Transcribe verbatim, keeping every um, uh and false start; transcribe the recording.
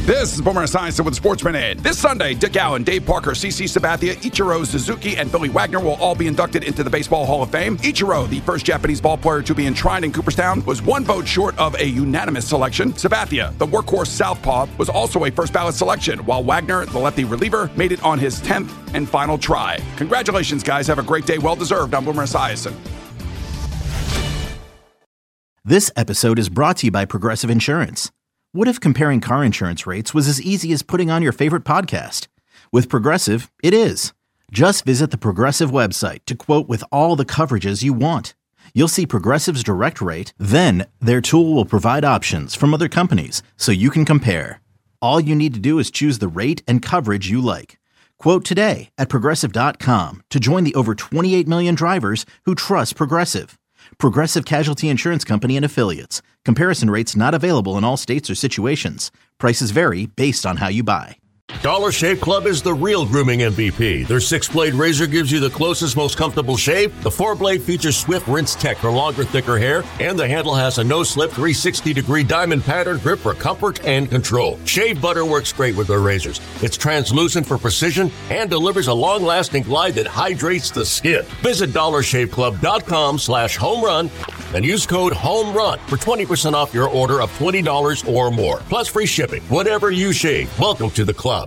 This is Boomer Esiason with Sports Minute. This Sunday, Dick Allen, Dave Parker, CeCe Sabathia, Ichiro Suzuki, and Billy Wagner will all be inducted into the Baseball Hall of Fame. Ichiro, the first Japanese ball player to be enshrined in Cooperstown, was one vote short of a unanimous selection. Sabathia, the workhorse southpaw, was also a first ballot selection, while Wagner, the lefty reliever, made it on his tenth and final try. Congratulations, guys. Have a great day. Well deserved. I'm Boomer Esiason. This episode is brought to you by Progressive Insurance. What if comparing car insurance rates was as easy as putting on your favorite podcast? With Progressive, it is. Just visit the Progressive website to quote with all the coverages you want. You'll see Progressive's direct rate, then their tool will provide options from other companies so you can compare. All you need to do is choose the rate and coverage you like. Quote today at Progressive dot com to join the over twenty-eight million drivers who trust Progressive. Progressive Casualty Insurance Company and Affiliates. Comparison rates not available in all states or situations. Prices vary based on how you buy. Dollar Shave Club is the real grooming M V P. Their six-blade razor gives you the closest, most comfortable shave. The four-blade features swift rinse tech for longer, thicker hair. And the handle has a no-slip three hundred sixty degree diamond pattern grip for comfort and control. Shave butter works great with their razors. It's translucent for precision and delivers a long-lasting glide that hydrates the skin. Visit dollar shave club dot com slash home run and use code HOMERUN for twenty percent off your order of twenty dollars or more. Plus free shipping. Whatever you shave, welcome to the club.